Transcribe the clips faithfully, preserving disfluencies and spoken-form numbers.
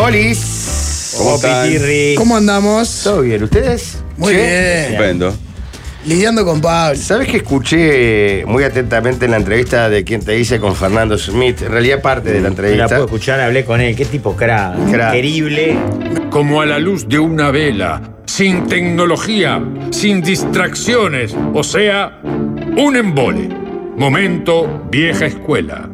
Olis. ¿Cómo están? ¿Cómo andamos? ¿Todo bien? ¿Ustedes? Muy ¿Sí? bien. Estupendo. Lidiando con Pablo. ¿Sabes que escuché muy atentamente la entrevista de Quien te dice con Fernando Smith? En realidad parte de la La entrevista. puedo escuchar, hablé con él. Qué tipo cra, Cra. querible. Como a la luz de una vela, sin tecnología, sin distracciones, o sea, un embole. Momento vieja escuela.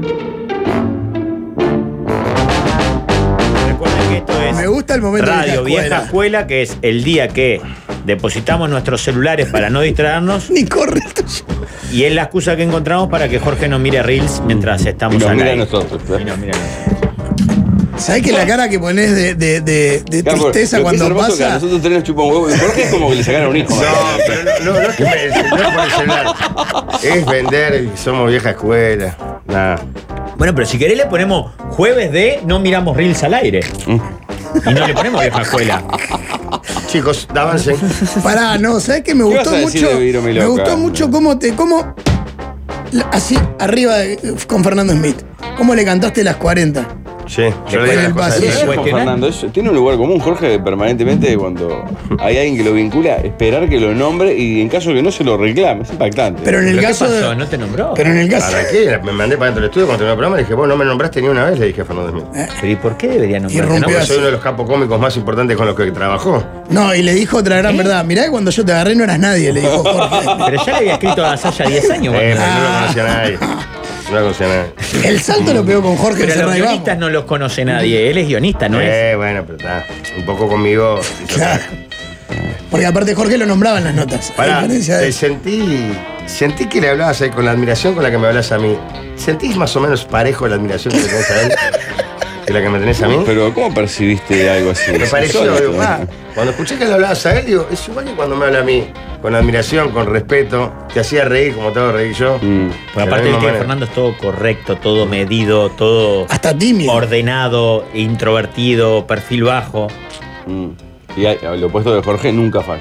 Recuerden que esto es Me gusta el momento Radio de Vieja escuela. Escuela, que es el día que depositamos nuestros celulares para no distraernos, Ni corre el tuyo. y es la excusa que encontramos para que Jorge no mire Reels mientras estamos Y nos al mira a aire. nosotros, ¿eh? Y nos mira a nosotros. ¿Sabés que la cara que pones de, de, de, de Claro, tristeza lo que cuando es hermoso que a pasa? nosotros tres nos chupa un huevo. Y Jorge es como que le sacaron un hijo. No, pero no, no, no es que me, no es por el celular. Es vender, somos vieja escuela. Nada. Bueno, pero si querés le ponemos jueves de no miramos Reels al aire. Y no le ponemos Vieja Escuela. Chicos, avancen. Pará, no, ¿sabés que me ¿Qué gustó vas a decir mucho? de Viro Mi Me Loca? gustó mucho cómo te. cómo. la- Así, arriba de- con Fernando Smith. ¿Cómo le cantaste las cuarenta? Sí, yo le En digo el las cosas pasillo. así. Con cuestionar? Fernando, eso tiene un lugar común, Jorge, permanentemente cuando hay alguien que lo vincula, esperar que lo nombre y en caso que no se lo reclame. Es impactante. Pero en el ¿Pero qué caso pasó? de. ¿No te nombró? Pero en el caso. ¿Para qué? Me mandé para dentro del estudio cuando terminó el programa y dije, vos no me nombraste ni una vez, le dije a Fernando Smith. Pero ¿y por qué debería nombrarte? Irrumpió. no? Porque así. soy uno de los capos cómicos más importantes con los que trabajó. No, y le dijo otra gran verdad. Mirá que cuando yo te agarré no eras nadie, le dijo Jorge. Pero ya le había escrito a Sasha diez años. Eh, bueno. pero no lo conocía a nadie. No lo conocía a nadie. El salto lo pegó con Jorge en Pero a los Cerra y Vamos. guionistas no los conoce nadie. Él es guionista, ¿no es? Eh, bueno, pero está. Un poco conmigo. Claro. Porque aparte Jorge lo nombraba en las notas. A Pará, diferencia de. te sentí. Sentí que le hablabas ahí con la admiración con la que me hablas a mí. ¿Sentís más o menos parejo la admiración que le tenés a él que la que me tenés a mí? Pero ¿cómo percibiste algo así? Me Es pareció, insólito, digo, ¿no? ah, cuando escuché que le hablabas a él, digo, es igual que cuando me habla a mí, con admiración, con respeto, te hacía reír como te hago reír yo. Mm. Porque De la aparte misma el que manera. Fernando es todo correcto, todo medido, todo Hasta tímido. ordenado, introvertido, perfil bajo. Mm. Y hay- lo opuesto de Jorge nunca falla.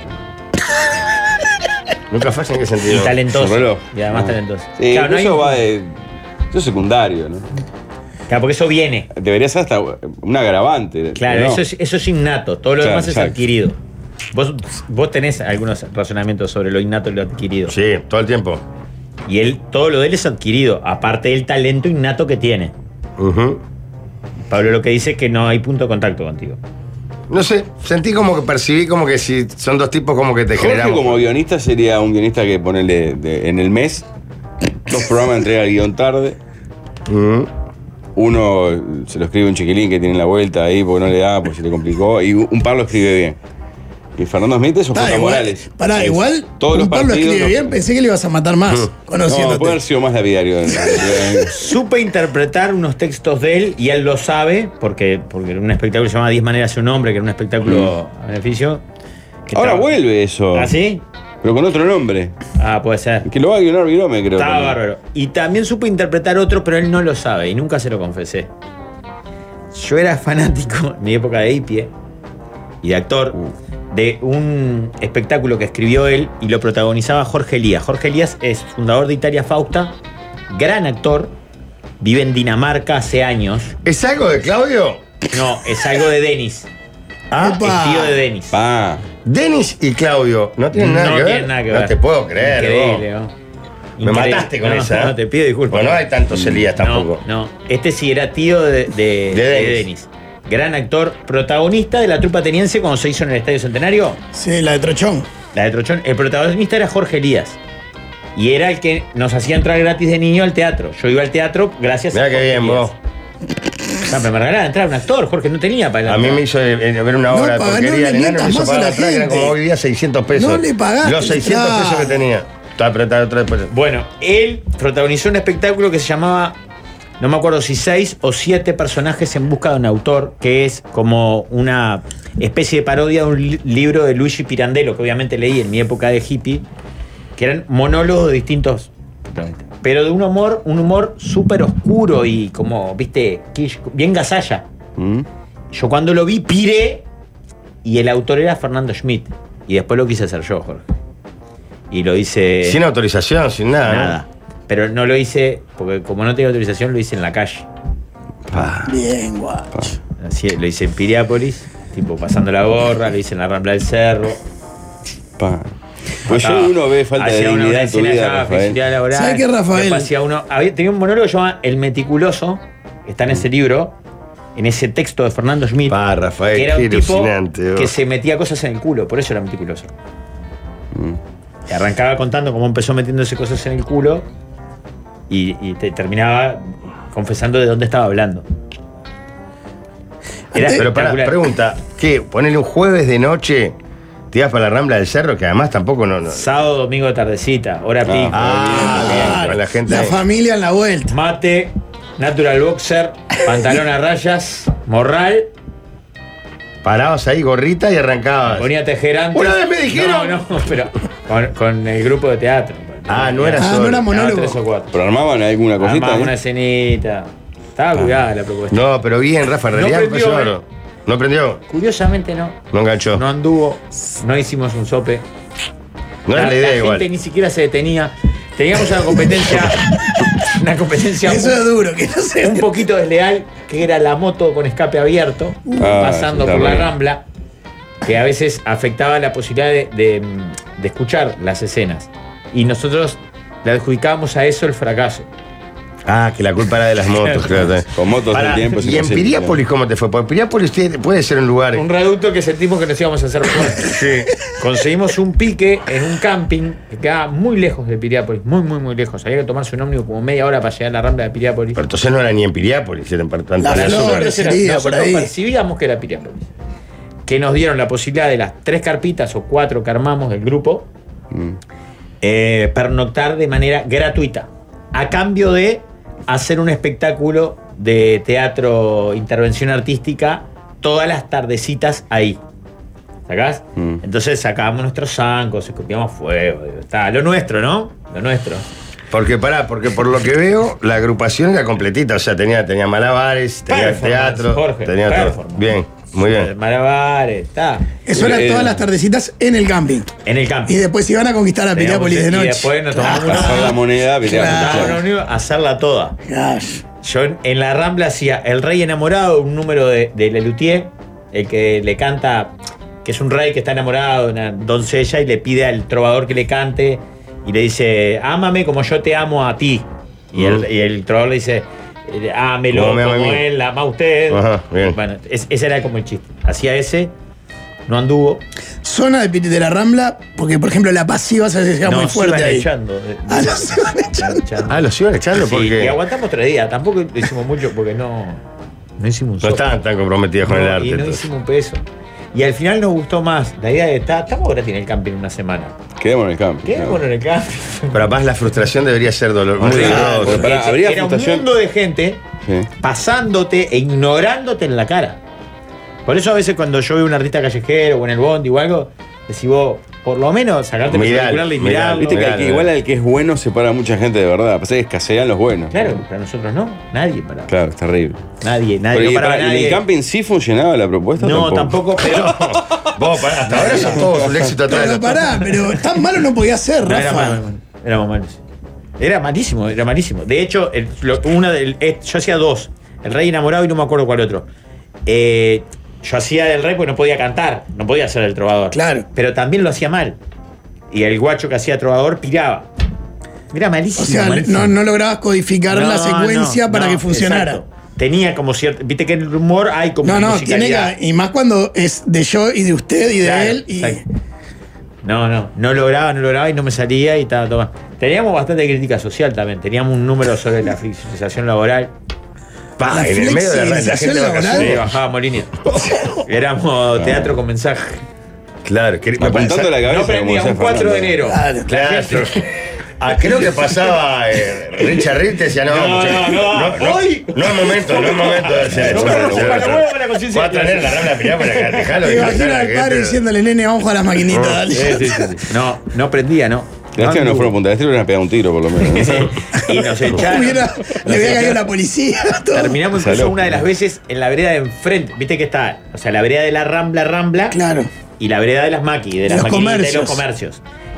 Nunca falla en qué Y sentido. talentoso. Su reloj. Y además Ah. talentoso. Sí, Claro, no hay- eso va de. Eso es secundario, ¿no? claro, porque eso viene. Debería ser hasta un agravante. Claro, ¿no? eso, es, eso es innato. Todo lo Claro, demás es exacto. adquirido. Vos, vos tenés algunos razonamientos sobre lo innato y lo adquirido. Sí, todo el tiempo. Y él, todo lo de él es adquirido, aparte del talento innato que tiene. Ujú. Pablo lo que dice es que no hay punto de contacto contigo. No sé, sentí como que percibí como que si son dos tipos como que te Jorge generamos. como guionista sería un guionista que ponele de- en el mes dos programas entrega el guión tarde. Ujú. Uno se lo escribe un chiquilín que tiene la vuelta ahí porque no le da, porque se le complicó. Y un par lo escribe bien. Y Fernando Smith es un Está, J. igual, Morales. pará, Es igual. Todos los un Pablo partidos. escribe no- bien, pensé que le ibas a matar más. No, Conociéndote. puede haber sido más lapidario. Supe interpretar unos textos de él y él lo sabe, porque, porque era un espectáculo que se llamaba diez maneras de ser un hombre, que era un espectáculo a beneficio. que Ahora estaba- vuelve eso. ¿Ah, sí? Pero con otro nombre. Ah, puede ser. Que lo va a guionar Virome, creo. Estaba también. bárbaro. Y también supe interpretar otro, pero él no lo sabe y nunca se lo confesé. Yo era fanático, en mi época de Ipie y de actor, de un espectáculo que escribió él y lo protagonizaba Jorge Elías. Jorge Elías es fundador de Italia Fausta, gran actor, vive en Dinamarca hace años. ¿Es algo de Claudio? No, es algo de Denis. Ah, Epa. Es tío de Denis. Pa. Denis y Claudio no tienen nada no que ver. tiene nada que ver. No te puedo creer. Increíble, vos. ¿no? Me Increíble. mataste con No, esa. ¿eh? No, te pido disculpas. Bueno, no hay tantos Elías tampoco. No, no. Este sí era tío de, de, de Denis. Denis. Gran actor, protagonista de la trupa ateniense cuando se hizo en el Estadio Centenario. Sí, la de Trochón. La de Trochón. El protagonista era Jorge Elías. Y era el que nos hacía entrar gratis de niño al teatro. Yo iba al teatro gracias Mirá a qué Jorge bien Elías. vos. No, pero me regalaron entrar un actor, Jorge, no tenía para A mí me hizo eh, ver una No obra de paga- no porquería. le El enano mientas me hizo más a pagar la atrás, que eran gente. como hoy día seiscientos pesos. No le pagaste Los seiscientos entrada. pesos que tenía. Estaba apretado otra vez. Bueno, él protagonizó un espectáculo que se llamaba, no me acuerdo si seis o siete personajes en busca de un autor, que es como una especie de parodia de un li- libro de Luigi Pirandello, que obviamente leí en mi época de hippie, que eran monólogos de distintos, pero de un humor, un humor súper oscuro y como, viste, quiche, bien gasalla. ¿Mm? Yo cuando lo vi piré y el autor era Fernando Schmidt. Y después lo quise hacer yo, Jorge. Y lo hice... Sin autorización, sin nada. Nada. Pero no lo hice, porque como no tenía autorización, lo hice en la calle. Pa. Bien, guacho. Así Sí, lo hice en Piriápolis, tipo pasando la gorra, lo hice en la Rambla del Cerro. Pa. Pues yo uno ve falta de Hacía una- dignidad una en tu escena vida, llamada Rafael. Felicidad Laboral. ¿Sabe qué, Rafael? Después hacía uno, había, tenía un monólogo que se llama El Meticuloso, que está en ese libro, en ese texto de Fernando Schmidt. Pa, Rafael, que era qué un tipo alucinante, vos. que se metía cosas en el culo, por eso era meticuloso. Mm. Que arrancaba contando cómo empezó metiéndose cosas en el culo y, y te terminaba confesando de dónde estaba hablando. Era Pero para, espectacular. pregunta, ¿qué? Ponele un jueves de noche, te ibas para la Rambla del Cerro, que además tampoco no. no Sábado, domingo, tardecita, hora pico. ah, bien, con la gente. La ahí. familia en la vuelta. Mate, natural boxer, pantalón a rayas, morral, Parabas ahí, gorrita y arrancabas. ponía tejerante. Una vez me dijeron- No, no, pero con, con el grupo de teatro. Ah, no era Ah, solo. no era monólogo. tres o cuatro. ¿Pero armaban alguna cosita? Armaba ahí? una escenita. Estaba cuidada la propuesta. No, pero bien, Rafa, en No realidad prendió, empezó, eh. ¿no? ¿No prendió? Curiosamente no. No enganchó. No No, anduvo, no hicimos un sope. era la idea la igual. gente ni siquiera se detenía. Teníamos una competencia, una competencia Eso es duro, que no sé. un poquito desleal, que era la moto con escape abierto, Ah, pasando está por la bien. Rambla, que a veces afectaba la posibilidad de, de- de escuchar las escenas. Y nosotros le adjudicábamos a eso el fracaso. Ah, que la culpa era de las motos, claro. Con motos Pará, del tiempo. es ¿y en imposible. Piriápolis cómo te fue? Porque Piriápolis tiene- puede ser un lugar. Un reducto que sentimos que nos íbamos a hacer fuertes. Sí. Conseguimos un pique en un camping que quedaba muy lejos de Piriápolis, muy, muy, muy lejos. Había que tomarse un ómnibus como media hora para llegar a la Rambla de Piriápolis. Pero entonces no era ni en Piriápolis, era en Par- tanto La en el Flor, sur. Nosotros, era- sería, nosotros por ahí. percibíamos que era Piriápolis. Que nos dieron la posibilidad de las tres carpitas o cuatro que armamos del grupo, Mm. eh, pernoctar de manera gratuita, a cambio de hacer un espectáculo de teatro, intervención artística, todas las tardecitas ahí. ¿Sacás? Mm. Entonces sacábamos nuestros zancos, escupíamos fuego. digo, está, lo nuestro, ¿no? Lo nuestro. Porque pará, porque por lo que veo, la agrupación era completita. O sea, tenía, tenía malabares, tenía Performance, teatro, Jorge, tenía todo. performance. Bien, muy bien. Malabares, está. Eso era Eh, todas las tardecitas en el camping. En el campo. Y después iban a conquistar a Teníamos- Piriápolis de y noche. después nos tomamos una- Pasar la moneda, Piriápolis, Claro. claro. Estábamos reunidos a hacerla toda. Gosh. Yo en, en la Rambla hacía El Rey Enamorado, un número de, de Lelutier, el que le canta, que es un rey que está enamorado de una doncella y le pide al trovador que le cante y le dice, ámame como yo te amo a ti. Y, el, Mm. y el trovador le dice, eh, ámelo Como me como, ama a mí. él la ama a usted. Ajá, bien. Bueno, es- ese era como el chiste. Hacía ese, no anduvo. Zona de, Pi- de la Rambla, porque por ejemplo la pasiva se llega no, muy se fuerte iban ahí. echando. Ah, no, se iban echando. Ah, los iban echando Sí, y porque aguantamos tres días. Tampoco lo hicimos mucho porque no, no hicimos un no sope. estaban tan comprometidos con No, el arte. y no entonces. hicimos un peso. Y al final nos gustó más la idea de estar. Estamos gratis en el camping una semana. Quedémonos en el campo. ¿Qué? claro. Bueno, en el camping. Pero además la frustración debería ser dolor, muy Horrible. doloroso. porque pará, habría Era un frustración- mundo de gente Sí. pasándote e ignorándote en la cara. Por eso a veces cuando yo veo un artista callejero o en el bondi o algo, decís vos, por lo menos sacarte el Miralo, auricular y miralo. mirarlo. Viste que, al que Claro. igual al que es bueno separa a mucha gente de verdad. Pasa que escasean los buenos. Claro, para nosotros no. Nadie para. Claro, es terrible. Nadie, nadie. Pero, no y, paraba para- ¿y en nadie. el camping sí funcionaba la propuesta? No, tampoco, pero. Vos, pará, hasta ahora son todos un éxito atrás. Pero pará, pero tan malo no podía ser, No, era Rafa. malo, éramos malos. Era malísimo, era malísimo. De hecho, el- lo- una del, eh, yo hacía dos. El Rey Enamorado y no me acuerdo cuál otro. Eh, yo hacía del Rey porque no podía cantar, no podía ser el trovador. Claro. Pero también lo hacía mal. Y el guacho que hacía trovador piraba. Era malísimo. O sea, malísimo. no, no lograbas codificar No, la secuencia no, para no, que funcionara. exacto. Tenía como cierto. Viste que en el humor hay como No, no, tiene musicalidad. que. Y más cuando es de yo y de usted y de Claro, él. Y, exacto. No, no, no lograba, no lograba y no me salía y estaba todo mal. Teníamos bastante crítica social también. Teníamos un número sobre la flexibilización laboral. Pa, La en el medio de la, la flexibilización gente de laboral. vacaciones. Sí, bajábamos línea. Éramos teatro con mensaje. Claro, que, me Apuntando pasa- la cabeza. No prendía como un decía cuatro de Fernando. enero. Claro. La Claro. gente- Ah, creo que pasaba eh, Richard Ritt decía, no, No, muchachos, no, no, hoy- no es momento, no es momento de hacer No, eso. no, no, Hacer para eso. huevo, para conciencia. Vas a tener la rambla pirá para acá, dejalo Te de imaginas cantar a al la padre gente. diciéndole, nene, vamos a las maquinitas, dale. Sí, sí, sí, sí. No, no prendía, no. Lástima que no fueron Punta del Este, le hubieran pegado un tiro por lo menos. Y nos echaron. Hubiera- le había caído la policía. Todo. Terminamos incluso Salud. una de las veces en la vereda de enfrente. Viste que está, o sea, la vereda de la Rambla, Rambla. Claro. Y la vereda de las maquis, de las los maquinitas y los comercios. comercios.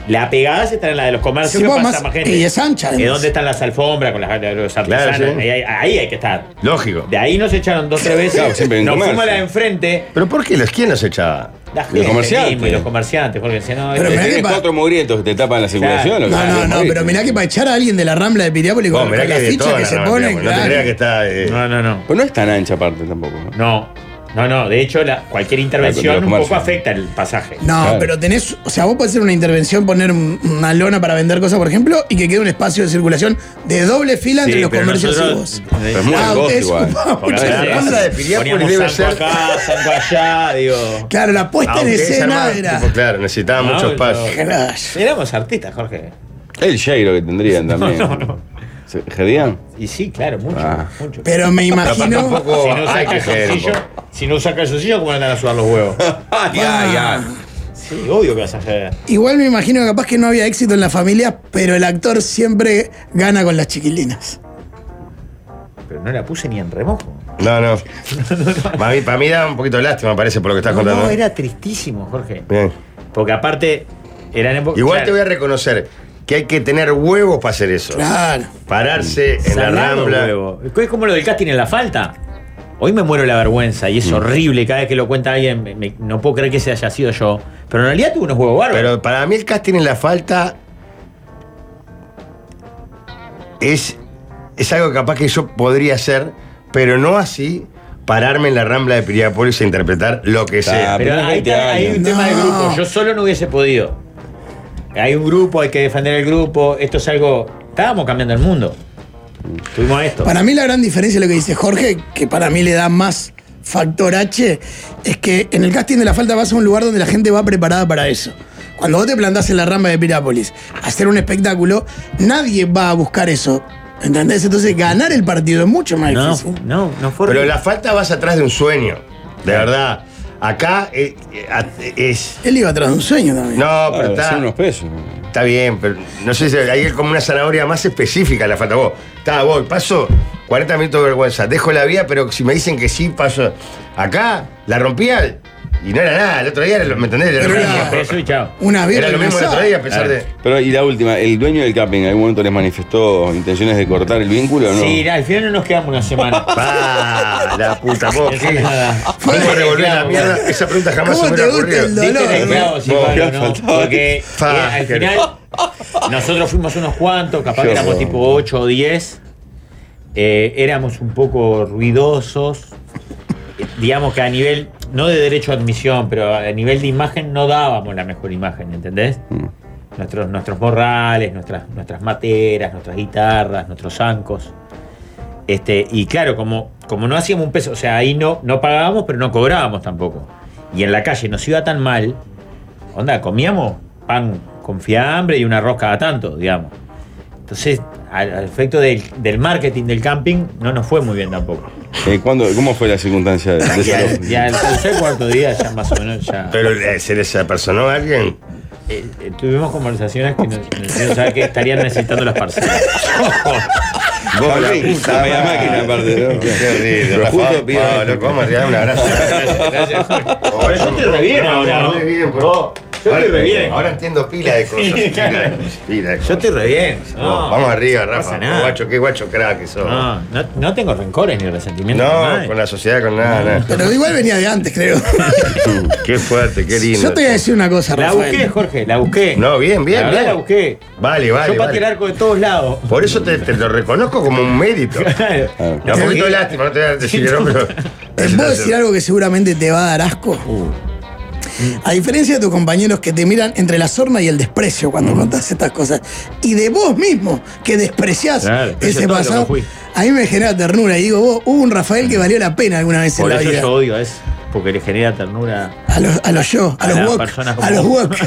La pegada está en la de los comercios Sí, que vos pasa más- más gente. y es ancha, Que además. dónde están las alfombras con las, los artesanos. Claro, sí. ahí, hay- ahí hay que estar. Lógico. De ahí nos echaron dos tres veces. Claro, siempre en nos comercio. fuimos a la de enfrente. ¿Pero por qué los quién los echaba? La Los gente comerciantes. mismo y los comerciantes, Jorge decía, no, Pero este- mirá que Tenés pa- cuatro mugrientos que te tapan la circulación. Claro. ¿o qué? No, no, no, Morir. pero mirá que para echar a alguien de la Rambla de Piriápolis con, Vos, mirá con que la hay de ficha todo, que la se Rambla, pone, digamos, No claro. te creas que está. eh, no, no, no. Pues no es tan ancha aparte tampoco. ¿no? No, no, no. De hecho, la, cualquier intervención Claro, un pero los poco comercios. afecta el pasaje. No, Claro. pero tenés, o sea, vos podés hacer una intervención, poner un- una lona para vender cosas, por ejemplo, y que quede un espacio de circulación de doble fila Sí, entre los pero comercios y nosotros- vos. Pero es muy Ah, negocio ustedes igual. ocupaban Porque mucho a la veces Rambla de Piriápolis poníamos debe zanco ser- acá, zanco allá, digo. Claro, la puesta aunque en es escena armado, era. tipo, claro, necesitaba No, mucho pero- espacio. Crash. Éramos artistas, Jorge. El Jairo que tendrían también. No, no. ¿Se- ¿Gedían? Y sí, claro, mucho, Ah. mucho. Pero me imagino. tampoco- si no hay saca que el ser, calzoncillo, po. si no saca el calzoncillo, ¿cómo le andan a sudar los huevos? Ay, ay, ay. Sí, obvio que vas a hacer. Igual me imagino que capaz que no había éxito en la familia, pero el actor siempre gana con las chiquilinas. Pero no la puse ni en remojo. No, no. Para mí, para mí da un poquito de lástima, me parece, por lo que estás No, contando. no, era tristísimo, Jorge. Bien. Porque aparte, eran épocas. Igual claro, te voy a reconocer que hay que tener huevos para hacer eso. Claro. Pararse en la salado Rambla. huevo. Es como lo del casting en la falta. Hoy me muero de la vergüenza y es horrible cada vez que lo cuenta alguien. me- me- no puedo creer que ese haya sido yo. Pero en realidad tuve unos huevos bárbaros. Pero para mí el casting en la falta es, es algo capaz que yo podría hacer, pero no así pararme en la Rambla de Piriápolis e interpretar lo que sea. Ah, Pero Tenés ahí veinte está- hay un años. tema de No. grupo. Yo solo no hubiese podido. Hay un grupo, hay que defender el grupo. Esto es algo. Estábamos cambiando el mundo. Tuvimos esto. Para mí la gran diferencia de lo que dice Jorge, que para mí le da más factor H, es que en el casting de la falta vas a un lugar donde la gente va preparada para eso. Cuando vos te plantás en la Rambla de Pirápolis a hacer un espectáculo, nadie va a buscar eso. ¿Entendés? Entonces ganar el partido es mucho más No, difícil. no, no fue. Pero en la falta vas atrás de un sueño, de verdad. Acá eh, eh, es... Él iba atrás de un sueño también. No, pero Claro, está... son unos pesos. Está bien, pero no sé si hay como una zanahoria más específica la falta. Vos, está, voy, paso cuarenta minutos de vergüenza, dejo la vía, pero si me dicen que sí, paso. Acá la rompía y no era nada. El otro día, era lo- ¿me entendés? Era lo Pero mismo. era- Eso y chao. Una vez Era lo mismo el otro día, a pesar de. Pero y la última, ¿el dueño del camping en algún momento les manifestó intenciones de cortar el vínculo o no? Sí, al final no nos quedamos una semana. ¡Ah! La puta, vos, Eso ¿qué? nada. ¿Cómo Fue- revolver la claro, mierda? Esa pregunta jamás se ¿Cómo me te hubiera gusta ocurrido. el Diste dolor? en el clavo, sí, Vos, Pablo, me ¿no? faltaba Porque Fa, eh, al que- final nosotros fuimos unos cuantos, capaz Qué que éramos horror. tipo ocho o diez. Eh, éramos un poco ruidosos. Eh, Digamos que a nivel, no de derecho a admisión, pero a nivel de imagen no dábamos la mejor imagen, ¿entendés? Mm. Nuestros, nuestros morrales, nuestras, nuestras materas, nuestras guitarras, nuestros zancos. Este, y claro, como, como no hacíamos un peso, o sea, ahí no, no pagábamos, pero no cobrábamos tampoco. Y en la calle nos iba tan mal, onda, comíamos pan con fiambre y una arroz cada tanto, digamos. Entonces, al, al efecto del, del marketing del camping, no nos fue muy bien tampoco. Eh, ¿cuándo- ¿Cómo fue la circunstancia de, de Ya, esa- ya el tercer cuarto día, ya más o menos, ya. Pero eh, ¿se les apersonó a alguien? Eh, eh, tuvimos conversaciones que nos, nos hicieron saber que estarían necesitando las parcelas. Vos, la Camping, puta la media madre. máquina aparte, ¿no? Qué horrible. Pero Rafa, justo pide- Pablo, loco, vamos a regalar un abrazo. Gracias. Pero yo estoy re bien ahora, ¿no? Muy bien, por- Vos, yo estoy re bien. Ahora entiendo pila de cosas. Sí, Pila claro. de cosas, pila de Yo cosas. estoy re bien. No, vamos arriba, no Rafa. pasa nada. Guacho, qué guacho crack que sos. No, no, no tengo rencores ni resentimientos. con No, nadie. con la sociedad, con nada, nada. Pero igual venía de antes, creo. Qué fuerte, qué lindo. Yo te voy a decir una cosa, La Rafael. busqué, Jorge, la busqué. No, bien, bien, La verdad bien. la busqué. Vale, vale, Yo pateé vale. el arco de todos lados. Por eso te, te lo reconozco como un mérito. Claro. Claro. Da un poquito de lástima, no te voy a decir, ¿no? Pero. ¿Te puedo decir algo que seguramente te va a dar asco? Uh. A diferencia de tus compañeros que te miran entre la sorna y el desprecio cuando Mm. contás estas cosas, y de vos mismo que despreciás Claro, eso ese es todo lo pasado, que fui. a mí me genera ternura. Y digo, vos, hubo un Rafael que valió la pena alguna vez Por en la eso vida. yo odio a eso. Porque le genera ternura A los, a los yo, a, a los las wok, personas como a los vos. wok.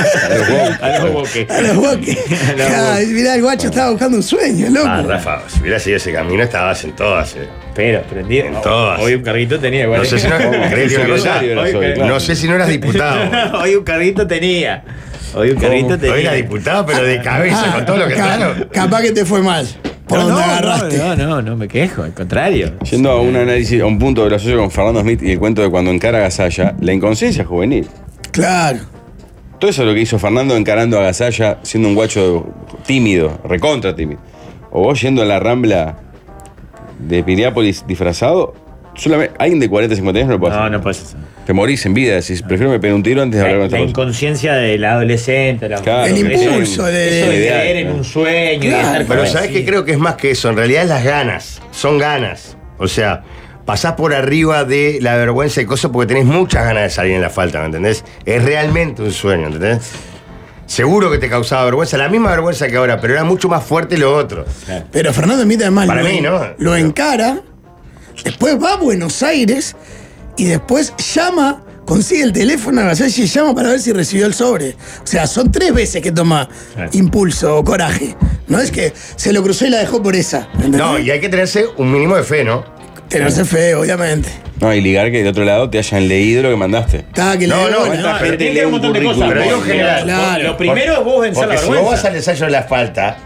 a los boques. A los wok. A los Ah, wok. mirá, el guacho estaba buscando un sueño, loco. Ah, Rafa, si hubieras seguido ese camino, estabas en todas. eh. Pero, prendido. En todas. Hoy un carrito tenía igual. No sé si no. ¿Querés decir una cosa? Secretario era Hoy soy, que- claro. No sé si no eras diputado. Hoy un carrito tenía. Hoy un carrito tenía. Hoy eras diputado, pero de cabeza, Ah, con todo lo que ca- está. Capaz que te fue mal. Por No, donde no, agarraste. no, no, no me quejo, al contrario. Yendo a un análisis, a un punto de lo asocio con Fernando Smith y el cuento de cuando encara Gasalla, la inconsciencia juvenil. Claro. Todo eso es lo que hizo Fernando encarando a Gasalla, siendo un guacho tímido, recontra tímido. O vos yendo a la Rambla de Piriápolis disfrazado, solamente alguien de cuarenta, cincuenta años no lo puede No, hacer. no puedes hacer. Te morís en vida, decís, prefiero me pegar un tiro antes de La, hablar con la esta cosa. inconsciencia del adolescente, la, Claro, El eso- impulso de- eso de ideal, creer en ¿no? un sueño y Claro. estar Pero convencido. ¿sabés qué? Creo que es más que eso. En realidad es las ganas. Son ganas. O sea, pasás por arriba de la vergüenza y cosas porque tenés muchas ganas de salir en la falta, ¿me entendés? Es realmente un sueño, ¿entendés? Seguro que te causaba vergüenza, la misma vergüenza que ahora, pero era mucho más fuerte lo otro. Pero Fernando Smith además Para lo, mí, ¿no? lo encara, después va a Buenos Aires y después llama, consigue el teléfono a Gasalla y llama para ver si recibió el sobre. O sea, son tres veces que toma Claro. impulso o coraje. No es que se lo cruzó y la dejó por esa. ¿entendés? No, y hay que tenerse un mínimo de fe, ¿no? Tenerse fe, obviamente. No, y ligar que del otro lado te hayan leído lo que mandaste. Estaba que No, le no, bola. no, No, gente tiene que lee haber un un montón de cosas. currículum, pero digo en Porque general. Claro. Lo primero es vos vencer la Porque si vergüenza. vos vas al ensayo de la falta,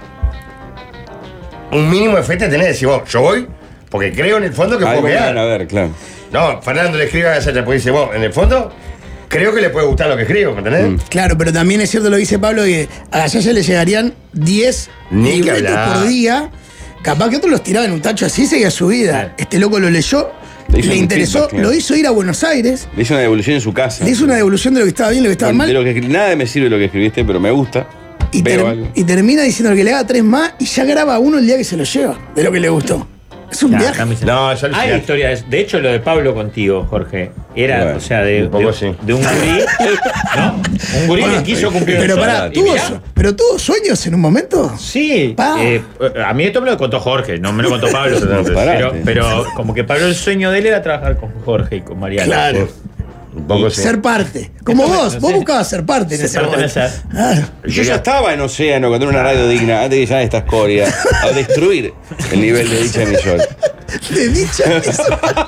un mínimo de fe te tenés. Decís vos, yo voy porque creo en el fondo que Algo puedo me van a quedar. ver, claro. No, Fernando le escribe a Gasalla porque dice, vos, en el fondo, creo que le puede gustar lo que escribo, ¿me entendés? Claro, pero también es cierto lo que dice Pablo, que a Gasalla le llegarían diez Ni que libretos hablar. por día. Capaz que otros los tiraban en un tacho así y seguía su vida. Claro. Este loco lo leyó, Le hizo le un interesó, feedback, claro. lo hizo ir a Buenos Aires, Le hice una devolución en su casa. le hizo una devolución de lo que estaba bien, lo que estaba de mal, lo que escri- nada me sirve lo que escribiste, pero me gusta. y, Veo ter- algo. y termina diciendo que le haga tres más y ya graba uno el día que se lo lleva, de lo que le gustó. Es un Nah, viaje. también se- No, yo Hay aluciné. historias. De hecho, lo de Pablo contigo, Jorge, era, Bueno, o sea, de, un poco de- sí. de un gurí, ¿no? Un gurí Bueno, que quiso cumplir Pero un sueño. pará, Y ¿tuvo, mirá, su- pero tuvo sueños en un momento. Sí, Pa. eh, a mí esto me lo contó Jorge, no me lo contó Pablo. pero, Parate. pero como que Pablo el sueño de él era trabajar con Jorge y con Mariana. Claro. Un poco sí. Ser parte. Como Esto me- vos, no vos sé. buscabas ser parte en Ser ese parte en momento. esa- Claro. Yo ya estaba en Océano cuando era una radio digna, antes de que ya esta escoria, a destruir el nivel de dicha emisora. De dicha eso.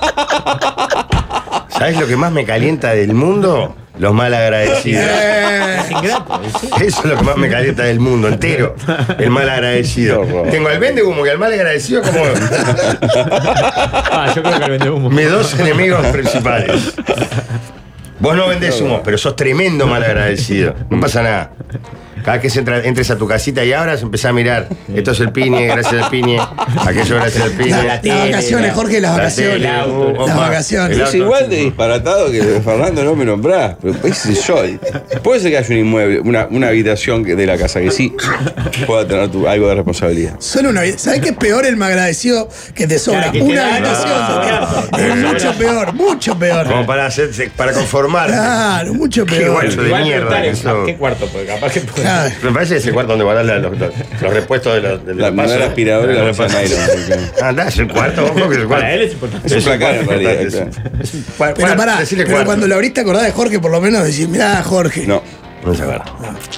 ¿Sabés lo que más me calienta del mundo? Los mal agradecidos. Eh, Es ingrato, ¿sí? Eso es lo que más me calienta del mundo entero. El mal agradecido. Qué horror. Tengo al vende humo y al mal agradecido como Ah, yo creo que el vende humo. mis dos enemigos principales. Vos no vendés humo, pero sos tremendo mal agradecido. No pasa nada. Cada vez que se entra- entres a tu casita y abras, empezás a mirar. Esto es el piñe, gracias al piñe. Aquello gracias al piñe. la- las vacaciones, Jorge, las La vacaciones. tele, auto, un- un las más. vacaciones. El Es auto. igual de disparatado que lo de Fernando no me nombrás. Pero ese yo. Puede ser que haya un inmueble, una, una habitación que- de la casa que sí pueda tener tu- algo de responsabilidad. Solo una vida. ¿Sabes qué es peor el malagradecido que te sobra? Claro, que te Una da- habitación. Ah, es ah, mucho ah, peor, mucho peor. Como para hacerse, para conformar. Claro, mucho Qué peor. guacho de Igual mierda preguntar que en- sos. ¿qué cuarto? Porque capaz que puede- Claro. Me parece que es el cuarto donde guardás la- los, los, los repuestos de los de La los primera pasos. aspiradora y la Los bolsa de repuestos. nylon. Andá, es el cuarto, ojo que es el cuarto. Para él es importante. Es un placar en realidad. Es- claro. Para- Pero para pará, decirle pero cuarto. cuando lo abriste, acordás de Jorge, por lo menos decir, mirá, Jorge. No. No se acuerda.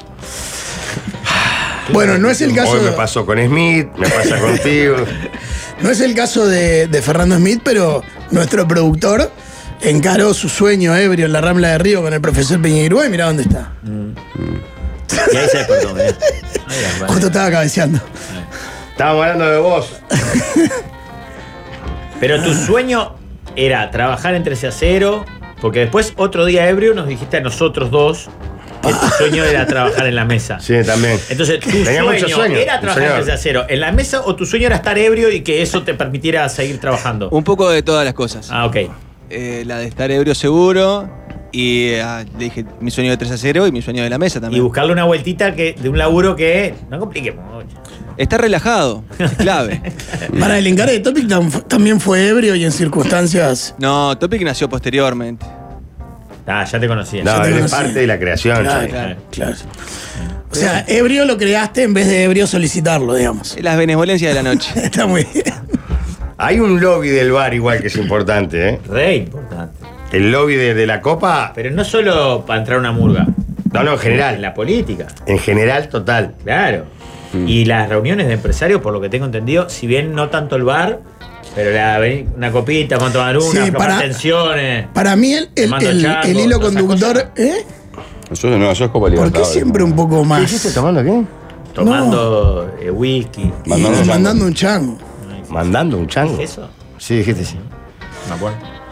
Bueno, no es el caso. Hoy me pasó con Smith, me pasa contigo. No es el caso de, de Fernando Smith, pero nuestro productor encaró su sueño ebrio en la Rambla de Río con el profesor Peña y mirá dónde está. Y ahí se despertó, mirá. Ahí va, Justo estaba cabeceando. Estábamos hablando de vos. Pero tu sueño era trabajar en trece a cero, porque después otro día ebrio nos dijiste a nosotros dos que tu sueño era trabajar en la mesa. Sí, también. Entonces, tu Tenía sueño, muchos sueños, era un trabajar en señor. trece a cero en la mesa o tu sueño era estar ebrio y que eso te permitiera seguir trabajando. Un poco de todas las cosas. Ah, ok. Eh, la de estar ebrio seguro. Y ah, le dije mi sueño de tres a cero y mi sueño de la mesa Y también. buscarle una vueltita que, de un laburo que no compliquemos mucho. Estar relajado, es clave. Para el encare de Topic tam- también fue ebrio y en circunstancias. No, Topic nació posteriormente. Ah, ya te conocía. No, te es conocí. parte de la creación. Claro, sí. claro, claro. O sea, ebrio lo creaste en vez de ebrio solicitarlo, digamos. Las benevolencias de la noche. Está muy bien. Hay un lobby del bar igual que es importante, ¿eh? Re importante. El lobby de, de la copa, Pero no solo para entrar a una murga. no, no, en general. En la política. En general, total. Claro. Y las reuniones de empresarios, por lo que tengo entendido, si bien no tanto el bar, pero la, una copita, vamos a tomar una, Sí, aflojar para- tensiones. Para mí, el, el, Tomando el- chango, el hilo todas esas conductor. cosas. ¿Eh? Eso no, eso es Copa ¿Por qué Libertadores. siempre un poco ¿Qué más? hiciste tomando qué? Tomando eh, whisky. Mandando Y chango. mandando un chango. Mandando un chango. ¿Eso? Sí, dijiste sí. No me acuerdo.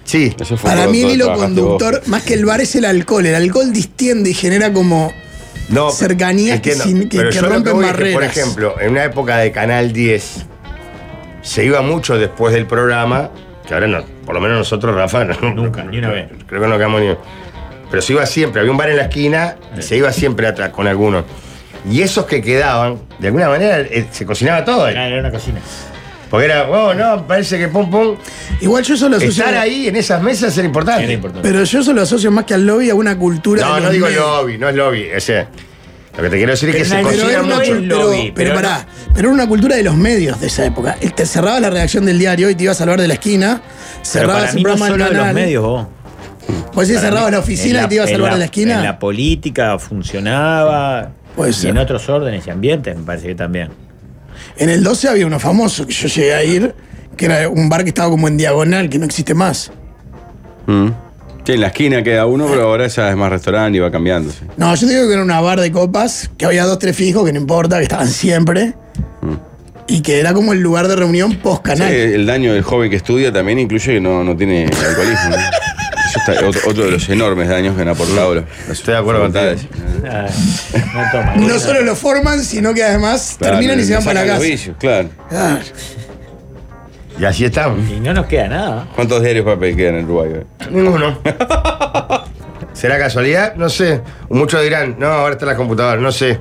Sí. Eso fue Para todo- mí todo el hilo trabajaste conductor, vos. más que el bar, es el alcohol. El alcohol distiende y genera como No, cercanías que, entiendo, sin- que- pero que yo lo rompen voy es que, barreras. por ejemplo, en una época de Canal diez, se iba mucho después del programa, que ahora no, por lo menos nosotros, Rafa, no, Nunca, ni una vez. Creo que no quedamos ni. Pero se iba siempre, había un bar en la esquina y se iba siempre atrás con algunos. Y esos que quedaban, de alguna manera, eh, se cocinaba todo ahí. Era una cocina. Porque era, oh, no, parece que pum, pum. Igual yo solo asocio. Estar ahí en esas mesas era importante. Era importante. Pero yo solo asocio más que al lobby a una cultura. No, de no los digo medios. lobby, no es lobby. O sea, lo que te quiero decir es que Pero se no, Pero cocina era, una, mucho. es cul- pero, lobby, pero pero pará, pero era una cultura de los medios de esa época. El- Te cerrabas la redacción del diario y te ibas al bar de la esquina, Pero cerrabas para el mí no programa del solo de los canal. medios, vos. Pues sí, Para cerrabas mí, la oficina en y te ibas en al bar de la esquina. En la política funcionaba. Puede y ser. en otros órdenes y ambientes, me parece que también. En el doce había uno famoso que yo llegué a ir, que era un bar que estaba como en diagonal, que no existe más. Mm. Sí, en la esquina queda uno, pero ahora ya es más restaurante y va cambiando. Sí. No, yo te digo que era una bar de copas, que había dos, tres fijos, que no importa, que estaban siempre. Y que era como el lugar de reunión post-canal. Sí, el daño del joven que estudia también incluye que no, no tiene alcoholismo. ¿no? Eso está otro, otro de los enormes daños que han aportado los, las Estoy de acuerdo facultades. Ah, no toma. No solo lo forman, sino que además Claro, terminan y se le van para la sacan casa. los vicios, claro. Claro. Y así estamos. Y no nos queda nada. ¿Cuántos diarios papel quedan en Uruguay? hoy? Ninguno. ¿Será casualidad? No sé. Muchos dirán, no, ahora está la computadora, no sé.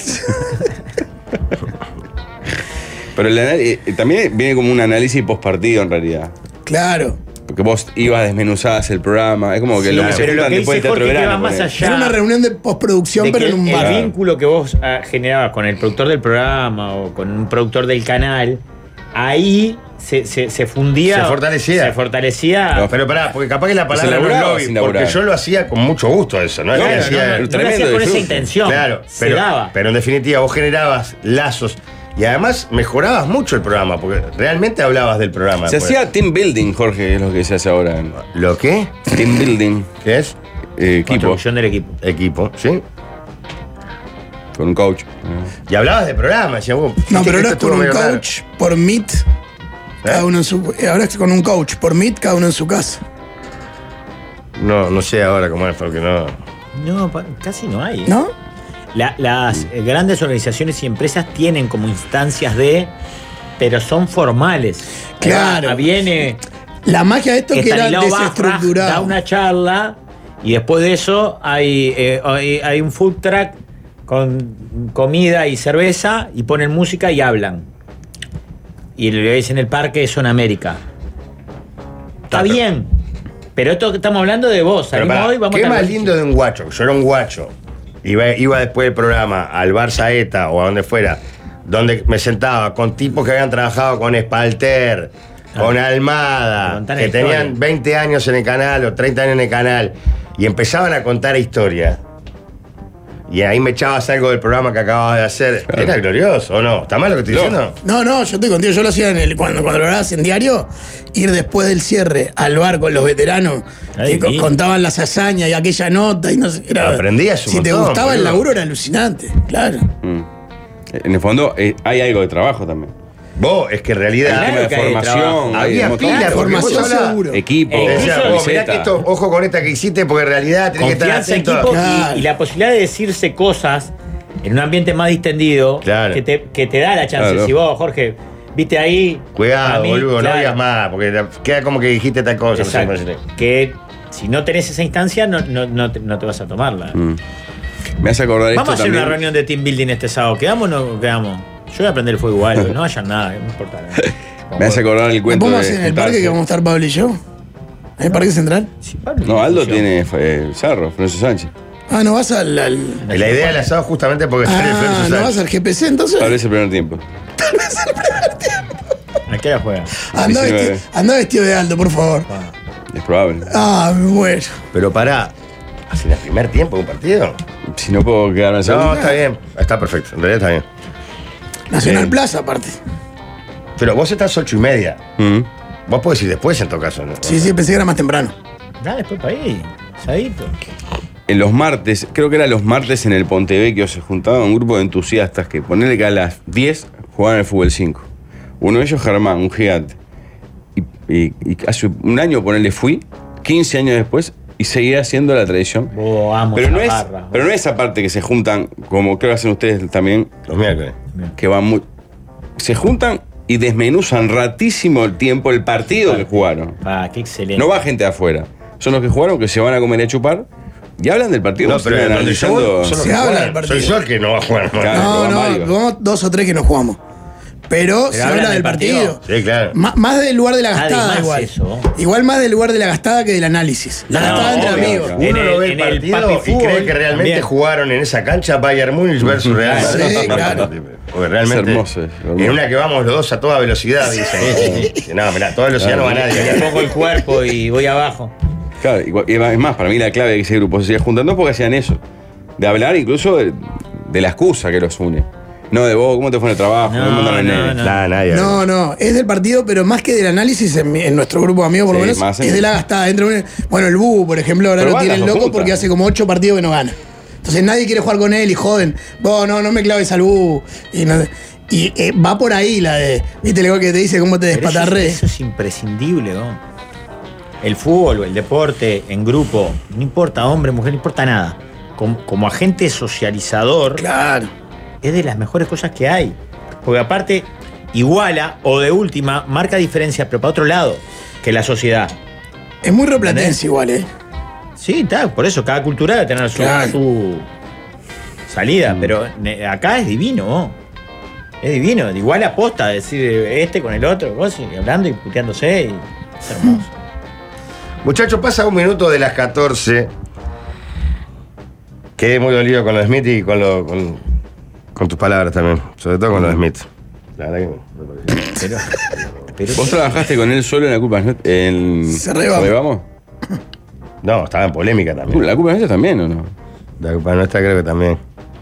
Pero el anal- eh, también viene como un análisis postpartido en realidad. Claro. Porque vos ibas, desmenuzabas el programa. Es como que Sí, lo que se pero lo juntan que después dice del teatro Jorge de que va verano. más ponele. allá. Era una reunión de postproducción, de pero que en un el bar. vínculo que vos ah, generabas con el productor del programa o con un productor del canal, ahí se, se, se fundía. Se fortalecía. Se fortalecía. No, Pero pará, porque capaz que la palabra no es laburaba lobby, sin porque laburar. yo lo hacía con mucho gusto eso, ¿no? Es que Claro, hacía- no, no, no lo tremendo hacías con esa disfrute. intención. Claro, se pero, daba. pero en definitiva vos generabas lazos y además mejorabas mucho el programa, porque realmente hablabas del programa. Se pues. hacía team building, Jorge, es lo que se hace ahora. ¿Lo qué? Team building. ¿Qué es? Eh, equipo. Construcción del equipo. Equipo, ¿sí? Con un coach. Y hablabas de programa, decías vos. No, "Viste pero que ahora es esto con un estuvo medio coach por Meet, cada ¿Eh? uno en su. eh, Ahora es con un coach por Meet, cada uno en su casa. raro". No, no sé ahora cómo es, porque no. No, pa- casi no hay. ¿No? La- las eh, grandes organizaciones y empresas tienen como instancias de. Pero son formales. Claro. Ah, viene. La magia de esto que era Estanislao Bafra da desestructurado. una charla y después de eso hay, eh, hay, hay un food truck con comida y cerveza y ponen música y hablan. Y lo que ves en el parque son América. Está pero- bien. Pero esto que estamos hablando de vos. Pero Salimos pará, hoy, vamos ¿qué a más estar- lindo de un guacho? Yo era un guacho. Iba, iba después del programa al Bar Saeta o a donde fuera, donde me sentaba con tipos que habían trabajado con Espalter, con Almada, Contar que la historia. tenían veinte años en el canal o treinta años en el canal, y empezaban a contar historias. Y ahí me echabas algo del programa que acababas de hacer. Era glorioso, ¿o no? ¿Está mal lo que estoy No. diciendo? No, no, yo estoy contigo. Yo lo hacía en el, cuando, cuando lo grababas en diario, ir después del cierre al bar con los veteranos Ay, que co- bien. contaban las hazañas y aquella nota y no sé. Era, Aprendías un Si te montón, gustaba el boludo. laburo era alucinante, claro. Mm. En el fondo, eh, hay algo de trabajo también. Vos, es que en realidad Hay tema de que hay de formación, trabajo. hay había un montón de pila, cosas. porque vos Formación hablabas- seguro. Equipo, Eh, Decía, Incluso- vos, mirá camiseta. que esto, ojo con esta que hiciste, porque en realidad tenés que estar Confianza, atento. a- equipo y- Claro. y, la posibilidad de decirse cosas en un ambiente más distendido Claro. que, te, que te da la chance. Claro. Si vos, Jorge, viste ahí. Cuidado, a mí, boludo, no claro, digas más, porque la- queda como que dijiste tal cosa. no sé, Exacto. no sé. Que si no tenés esa instancia, no, no, no, te, no te vas a tomarla. Mm. Me hace acordar esto Vamos a hacer también. una reunión de team building este sábado. ¿Quedamos o no quedamos? Yo voy a prender el fuego igual, no vayan nada, no importa. Me hace acordar el ¿Lo cuento podemos de hacer en el juntarse. parque que vamos a estar Pablo y yo? ¿En el Parque Central? Sí, Pablo, No, Aldo discusión. tiene eh, Cerro, Florencio Sánchez. Ah, ¿no vas al. al- Y la idea del asado justamente porque está en el ah, Florencio ¿no vas Sánchez. al G P C entonces? Tal vez el primer tiempo. ¿A qué hora juega? Anda diecinueve. vestido, anda vestido de Aldo, por favor. Es probable. Ah, me muero. Pero pará, ¿hace el primer tiempo de un partido? Si no puedo quedarme en No, segundo. está bien, está perfecto, en realidad está bien. Nacional Sí. Plaza, aparte. Pero vos estás ocho y media. Mm. Vos podés ir después en todo caso, ¿no? Sí, sí, pensé que era más temprano. Dale, después para ahí. Sadito. En los martes, creo que era los martes en el Pontevecchio, se juntaba un grupo de entusiastas que ponerle que a las diez jugaban al fútbol cinco. Uno de ellos, Germán, un gigante. Y Y, y hace un año, ponerle fui, quince años después, y seguía haciendo la tradición. Oh, amo pero, esa no es, barra. pero no es esa parte que se juntan, como creo que hacen ustedes también, Los miércoles. que van muy. Se juntan y desmenuzan ratísimo el tiempo el partido que jugaron. Ah, qué excelente. No va gente de afuera. Son los que jugaron, que se van a comer y a chupar. Y hablan del partido. No, pero siguen donde yo voy, analizando. son los Se que habla juegan. del partido. Soy yo el que no va a jugar. Claro. No, va no, Mario. vamos dos o tres que no jugamos. Pero se hablan habla del del partido. partido. Sí, claro. Má- más del lugar de la Ah, de gastada, más igual. eso. Igual más del lugar de la gastada que del análisis. La No, gastada entre obvio, amigos. claro. Uno En el- lo ve el en el partido papi y cree fútbol que realmente también. jugaron en esa cancha Bayern Múnich versus Real Sí, Madrid. claro. Porque realmente. Es hermoso, es hermoso. En una que vamos los dos a toda velocidad, dicen. No, mirá, a toda velocidad no va Le nadie. pongo el cuerpo y voy abajo. Claro, igual- y es más, para mí la clave de que ese grupo se siga juntando es porque hacían eso. De hablar incluso de, de la excusa que los une. No de vos, ¿cómo te fue en el trabajo? No, ¿Cómo mandaron el no, nene? no. Nada, nadie. No, no, es del partido, pero más que del análisis en, mi- en nuestro grupo de amigos, por lo Sí, menos, más en es de el- la gastada. Entre un- bueno, el Bubu, por ejemplo, ahora Pero lo van tienen las dos loco juntas. porque hace como ocho partidos que no gana. Entonces nadie quiere jugar con él y joden. Vos, no, no me claves al Bubu. Y, no- y, eh, va por ahí la de, viste, el que te dice cómo te Pero eso, despatarré. eso es imprescindible, ¿no? El fútbol o el deporte en grupo, no importa hombre, mujer, no importa nada. Como, como agente socializador, Claro. es de las mejores cosas que hay. Porque aparte, iguala o de última, marca diferencia, pero para otro lado, que la sociedad. Es muy replatense igual, ¿eh? Sí, está, por eso cada cultura debe tener su, Claro. su salida, pero ne- acá es divino, ¿no? Es divino, igual aposta, decir este con el otro, cosas, y hablando y puteándose, y es hermoso. Muchachos, pasa un minuto de las catorce. Quedé muy dolido con lo de Smith y con, lo, con, con tus palabras también. Sobre todo con lo de Smith. La verdad que. Pero, pero ¿Vos trabajaste con él solo en la Culpa Nuestra? En... Se reba. ¿Rebamos? No, estaba en polémica también. ¿La Culpa Nuestra también o no? La culpa nuestra creo que también.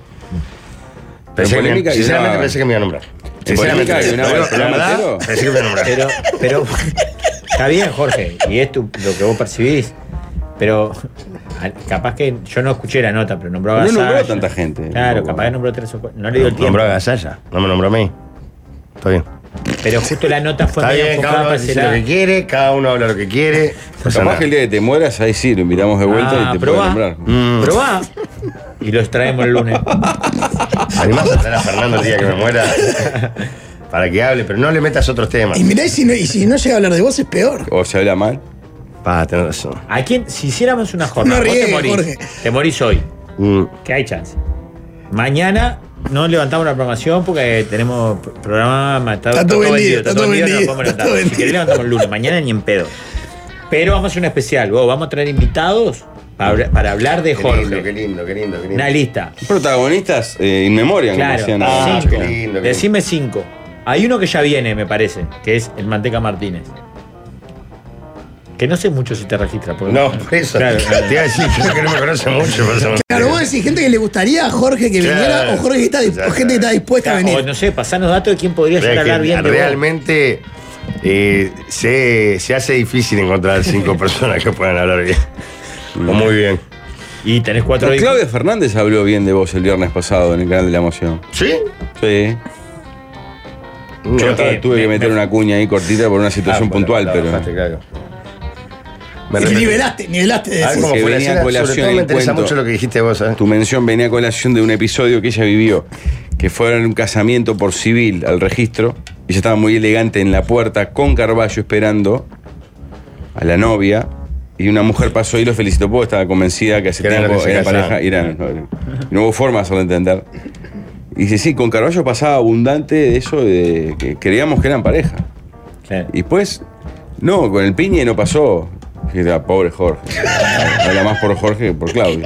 Pensé que me- polémica y sinceramente una- pensé que me iba a nombrar. En polémica y una- Lo digo, el programa la verdad, entero. pensé que me iba a nombrar. Pero, pero está bien, Jorge, y es tu- lo que vos percibís. Pero al- capaz que yo no escuché la nota, pero nombró a No Gasalla. nombró tanta gente. Claro, No, capaz que nombró tres o cuatro. No le dio el tiempo. Nombró a Gasalla, no me nombró a mí. Está bien. Pero justo la nota fue Está medio bien, enfocada cada uno para dice ese lo lado. que quiere, cada uno habla lo que quiere. No pasa Capaz nada. que el día que te mueras, ahí sí, lo invitamos de vuelta Ah, y te probá. puede nombrar. Mm. Probá. Y los traemos el lunes. ¿Animás a traer a Fernando el día que me muera? Para que hable, pero no le metas otros temas. Y mirá, y si, no, y si no llega a hablar de vos es peor. O se habla mal. Pa, tenés razón. ¿A quién? Si hiciéramos una jornada, No vos riegues, te morís. Jorge. Te morís hoy. Mm. Que hay chance. Mañana no levantamos la programación porque tenemos programa. Está, Está todo vendido, está todo no nos vendido, podemos está levantar. todo Si vendido. querés levantamos el lunes, mañana ni en pedo. Pero vamos a hacer un especial. Vos, vamos a traer invitados para, hablar- para hablar de Qué Jorge. lindo, qué lindo, qué lindo, qué lindo. Una lista. Protagonistas eh, in memoriam, como Claro. decían. Ah, cinco. qué lindo, qué Decime cinco. Hay uno que ya viene, me parece, que es el Manteca Martínez. Que no sé mucho si te registra. porque- No, por eso. Claro, Te claro. iba a decir, creo que no me conoce mucho. Por eso no- Claro, vos decís gente que le gustaría a Jorge que Claro. viniera o Jorge que está, dis- Claro. o gente que está dispuesta a O venir. no sé, pasanos datos de quién podría Pero llegar es a hablar que bien de vos. realmente eh, se, se hace difícil encontrar cinco personas que puedan hablar bien. O muy bien. Y tenés cuatro Pero hijos. Claudia Fernández habló bien de vos el viernes pasado en el canal de La Emoción. ¿Sí? Sí. Yo Creo ta- que tuve me- que meter me- una cuña ahí cortita por una situación Ah, puntual, bueno, pero. trabajaste, claro. Me Y repetí. nivelaste, nivelaste de A ver decir. cómo Que fue la venía a escena. colación Sobre todo el me interesa cuento. mucho lo que dijiste vos, ¿sabes? Tu mención venía a colación de un episodio que ella vivió, que fue en un casamiento por civil al registro. Ella estaba muy elegante en la puerta con Carballo esperando a la novia. Y una mujer pasó y lo felicitó porque estaba convencida que hace Que era tiempo lo que se era casaban. pareja. Y era- no, no hubo forma de hacerlo entender. Y dice, sí, con Carballo pasaba abundante de eso de que creíamos que eran pareja. Claro. Y después, no, con el Piñe no pasó. Que era pobre Jorge. Habla más por Jorge que por Claudia.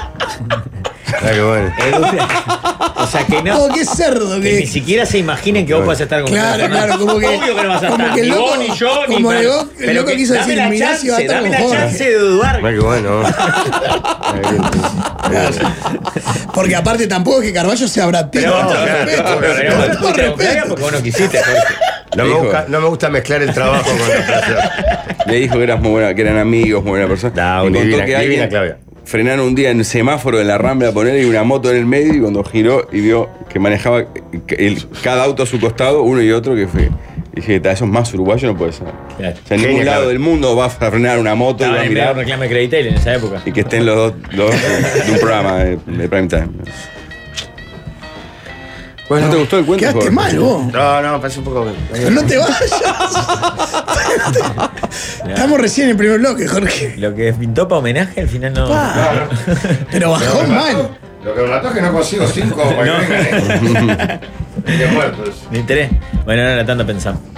Ah, qué bueno. Edu- O sea que no. Oh, qué cerdo Que ni que. siquiera se imaginen que vos vas a estar con Claro, Fernando. claro, como que- Obvio que no vas a como estar. que el Ni loco- vos, ni yo, ni como el Fer- loco- el Pero loco que quiso dame decir, la mirá si va a chance, estar dame con la Jorge. chance de dudar. Ah, qué bueno. Ah, qué lindo. Porque aparte tampoco es que Carballo sea Brad Pitt. Pero Con todo otro, respeto, pero- pero- con pero- todo pero- respeto. porque vos no quisiste, Jorge. No me, Dijo- gusta, no me gusta mezclar el trabajo con la placer. Le dijo que eras muy buena, que eran amigos, muy buena persona. No, Y un contó divina- que divina alguien Claudia. frenaron un día en el semáforo de la Rambla a poner y una moto en el medio y cuando giró y vio que manejaba el- cada auto a su costado, uno y otro, que fue Y dije, "Ta, eso es más uruguayo, no puede ser. Claro. O sea, en Genio, ningún lado claro. del mundo va a frenar una moto y Estaba va a en medio de un mirar. reclame de Creditel en esa época. Y que estén los dos, los dos de un programa de, de prime time. ¿No te gustó el cuento? Quedaste Jorge? mal vos. No, no, parece un poco. Pero no te vayas. Estamos recién en el primer bloque, Jorge. Lo que pintó para homenaje al final no. Pa. Pero bajó mal. Lo que me mató es que no consigo cinco para No. que vengan, ¿eh? De muertos. Ni interés. Bueno, no era tanto pensar.